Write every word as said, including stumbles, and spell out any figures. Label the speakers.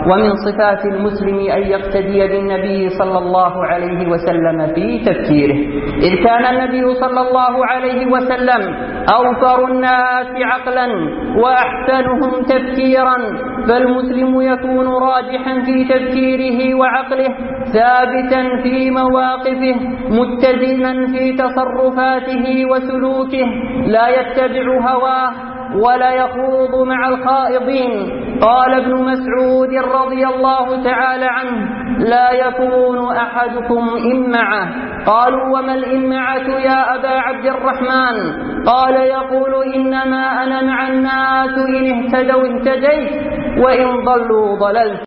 Speaker 1: ومن صفات المسلم أن يقتدي بالنبي صلى الله عليه وسلم في تفكيره، إذ كان النبي صلى الله عليه وسلم أوفر الناس عقلا وأحسنهم تفكيرا، فالمسلم يكون راجحا في تفكيره وعقله، ثابتا في مواقفه، متزنا في تصرفاته وسلوكه، لا يتبع هواه ولا يخوض مع الخائضين. قال ابن مسعود رضي الله تعالى عنه: لا يكون أحدكم إمعة. قالوا: وما الإمعة يا أبا عبد الرحمن؟ قال: يقول: إنما أنا مع الناس، إن اهتدوا اهتديت وإن ضلوا ضللت.